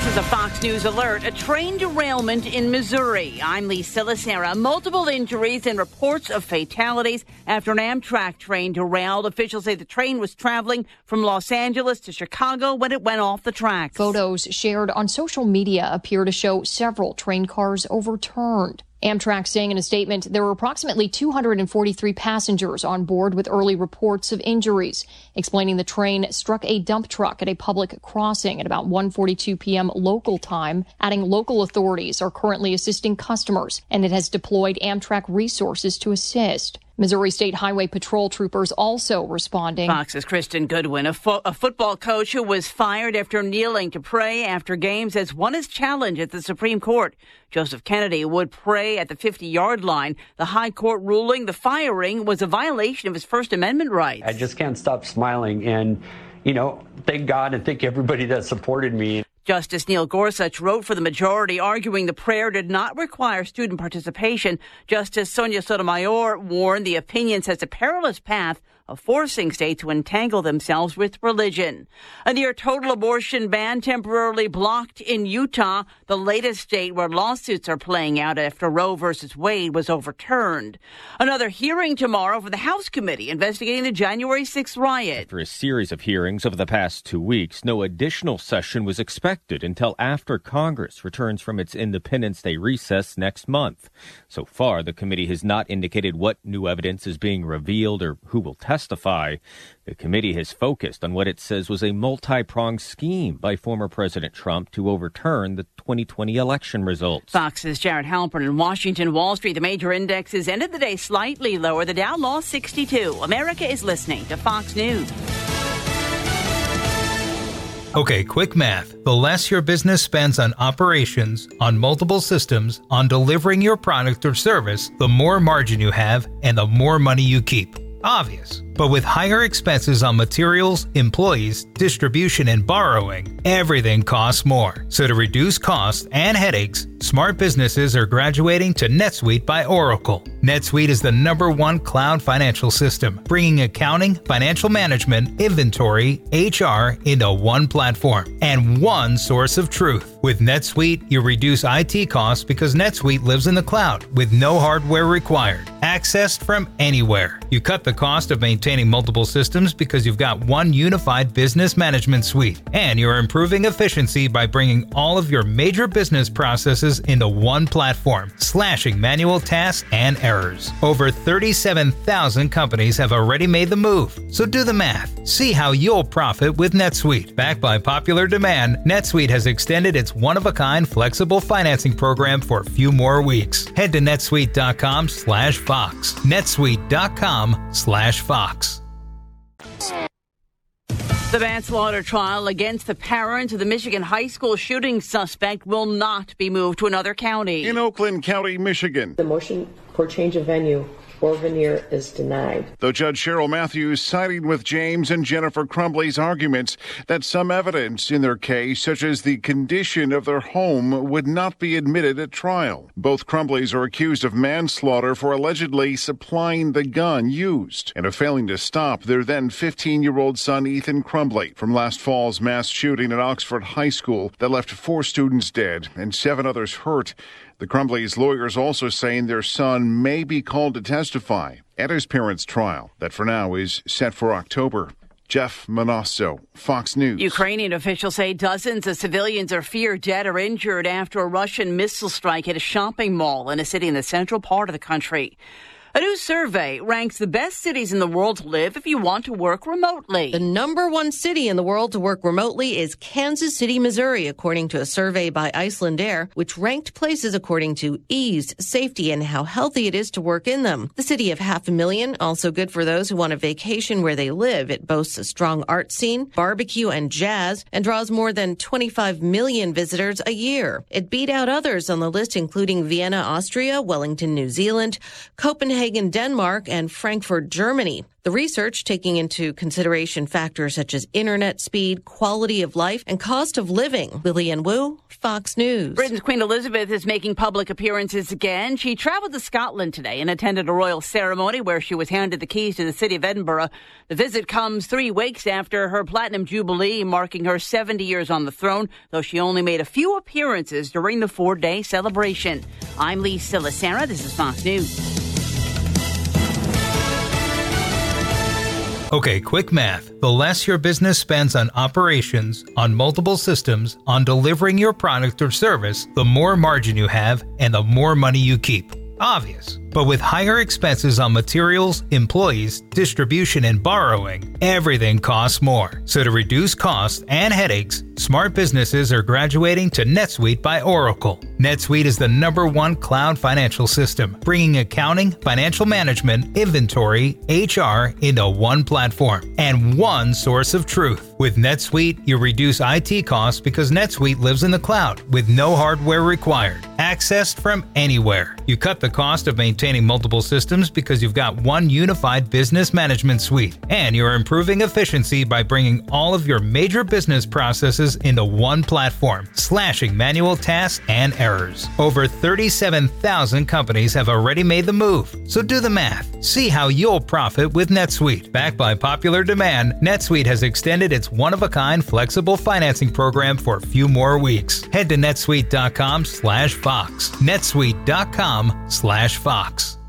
This is a Fox News alert. A train derailment in Missouri. I'm Lisa Lacera. Multiple injuries and reports of fatalities after an Amtrak train derailed. Officials say the train was traveling from Los Angeles to Chicago when it went off the tracks. Photos shared on social media appear to show several train cars overturned. Amtrak saying in a statement there were approximately 243 passengers on board with early reports of injuries, explaining the train struck a dump truck at a public crossing at about 1:42 p.m. local time, adding local authorities are currently assisting customers, and it has deployed Amtrak resources to assist. Missouri State Highway Patrol troopers also responding. Fox's Kristen Goodwin, a football coach who was fired after kneeling to pray after games, has won his challenge at the Supreme Court. Joseph Kennedy would pray at the 50-yard line. The high court ruling the firing was a violation of his First Amendment rights. I just can't stop smiling and, thank God and thank everybody that supported me. Justice Neil Gorsuch wrote for the majority, arguing the prayer did not require student participation. Justice Sonia Sotomayor warned the opinion sets a perilous path of forcing states to entangle themselves with religion. A near-total abortion ban temporarily blocked in Utah, the latest state where lawsuits are playing out after Roe v. Wade was overturned. Another hearing tomorrow for the House committee investigating the January 6th riot. After a series of hearings over the past 2 weeks, no additional session was expected until after Congress returns from its Independence Day recess next month. So far, the committee has not indicated what new evidence is being revealed or who will testify. The committee has focused on what it says was a multi-pronged scheme by former President Trump to overturn the 2020 election results. Fox's Jared Halpern in Washington. Wall Street, the major indexes ended the day slightly lower. The Dow lost 62. America is listening to Fox News. Okay, quick math. The less your business spends on operations, on multiple systems, on delivering your product or service, the more margin you have and the more money you keep. Obvious. But with higher expenses on materials, employees, distribution, and borrowing, everything costs more. So to reduce costs and headaches, smart businesses are graduating to NetSuite by Oracle. NetSuite is the #1 cloud financial system, bringing accounting, financial management, inventory, HR into one platform and one source of truth. With NetSuite, you reduce IT costs because NetSuite lives in the cloud with no hardware required. Accessed from anywhere. You cut the cost of maintaining multiple systems because you've got one unified business management suite. And you're improving efficiency by bringing all of your major business processes into one platform, slashing manual tasks and errors. Over 37,000 companies have already made the move. So do the math. See how you'll profit with NetSuite. Backed by popular demand, NetSuite has extended its one-of-a-kind flexible financing program for a few more weeks. Head to netsuite.com/Fox. netsuite.com/Fox. The manslaughter trial against the parents of the Michigan high school shooting suspect will not be moved to another county. In Oakland County, Michigan. The motion for change of venue or veneer is denied. Though Judge Cheryl Matthews siding with James and Jennifer Crumbley's arguments that some evidence in their case, such as the condition of their home, would not be admitted at trial. Both Crumbleys are accused of manslaughter for allegedly supplying the gun used and of failing to stop their then 15-year-old son Ethan Crumbley from last fall's mass shooting at Oxford High School that left 4 students dead and 7 others hurt. The Crumbleys' lawyers also saying their son may be called to testify at his parents' trial that for now is set for October. Jeff Manasso, Fox News. Ukrainian officials say dozens of civilians are feared dead or injured after a Russian missile strike at a shopping mall in a city in the central part of the country. A new survey ranks the best cities in the world to live if you want to work remotely. The #1 city in the world to work remotely is Kansas City, Missouri, according to a survey by Icelandair, which ranked places according to ease, safety, and how healthy it is to work in them. The city of 500,000, also good for those who want a vacation where they live. It boasts a strong art scene, barbecue, and jazz, and draws more than 25 million visitors a year. It beat out others on the list, including Vienna, Austria, Wellington, New Zealand, Copenhagen, Copenhagen, Denmark, and Frankfurt, Germany. The research taking into consideration factors such as internet speed, quality of life, and cost of living. Lillian Wu, Fox News. Britain's Queen Elizabeth is making public appearances again. She traveled to Scotland today and attended a royal ceremony where she was handed the keys to the city of Edinburgh. The visit comes 3 weeks after her Platinum Jubilee, marking her 70 years on the throne, though she only made a few appearances during the 4-day celebration. I'm Lee Silasara. This is Fox News. Okay, quick math. The less your business spends on operations, on multiple systems, on delivering your product or service, the more margin you have and the more money you keep. Obvious. But with higher expenses on materials, employees, distribution, and borrowing, everything costs more. So to reduce costs and headaches, smart businesses are graduating to NetSuite by Oracle. NetSuite is the #1 cloud financial system, bringing accounting, financial management, inventory, HR into one platform and one source of truth. With NetSuite, you reduce IT costs because NetSuite lives in the cloud with no hardware required, accessed from anywhere. You cut the cost of maintaining multiple systems because you've got one unified business management suite, and you're improving efficiency by bringing all of your major business processes into one platform, slashing manual tasks and errors. Over 37,000 companies have already made the move, so do the math. See how you'll profit with NetSuite. Backed by popular demand, NetSuite has extended its one-of-a-kind flexible financing program for a few more weeks. Head to netsuite.com/Fox. netsuite.com/Fox.